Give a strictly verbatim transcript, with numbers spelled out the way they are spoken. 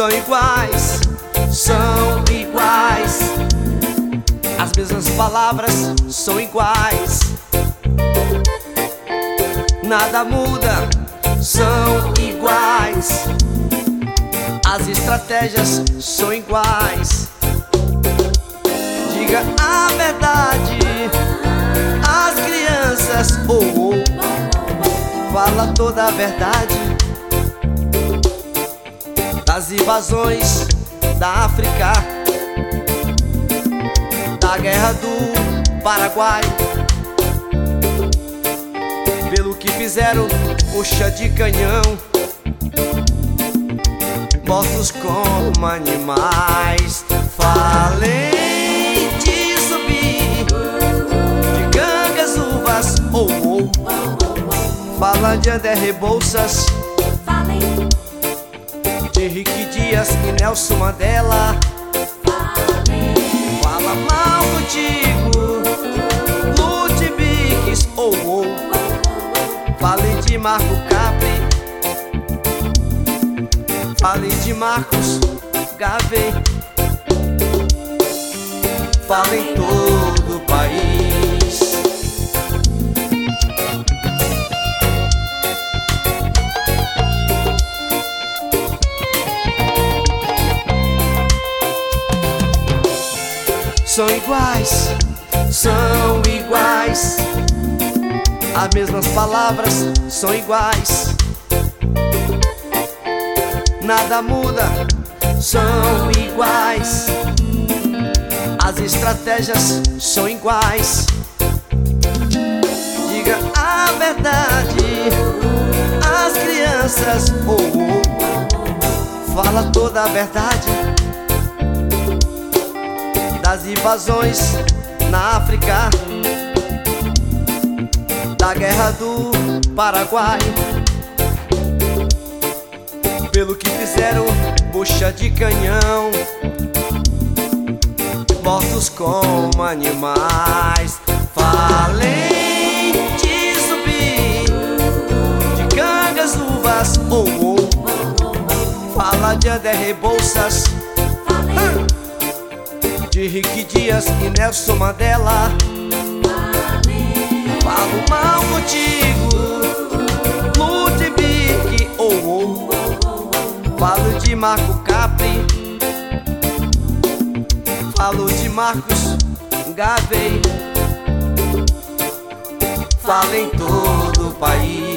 são iguais, são iguais. As mesmas palavras são iguais. Nada muda, são iguais. As estratégias são iguais. Diga a verdade, as crianças, oh, oh, fala toda a verdade. Das invasões da África, da guerra do Paraguai, pelo que fizeram, puxa de canhão, mortos como animais. Falei de zumbi, de gangas, uvas, oh, oh. Fala de André Rebouças, de Rick Dias e Nelson Mandela. Fala mal contigo, Ludwig, oh, oh. Fale de Marco Capri, fale de Marcos Garvey. Fala em todo o país. São iguais, são iguais. As mesmas palavras são iguais. Nada muda, são iguais. As estratégias são iguais. Diga a verdade, as crianças, oh, oh, fala toda a verdade. Das invasões na África, da guerra do Paraguai, pelo que fizeram, bucha de canhão, mortos como animais. Falei de zumbi, de gangas, uvas, oh, oh. Fala de André Rebouças, de Rick Dias e Nelson Mandela. Falo mal contigo, Ludwig, oh, oh. Falo de Marco Capri, falo de Marcos Garvey. Falo em todo o país.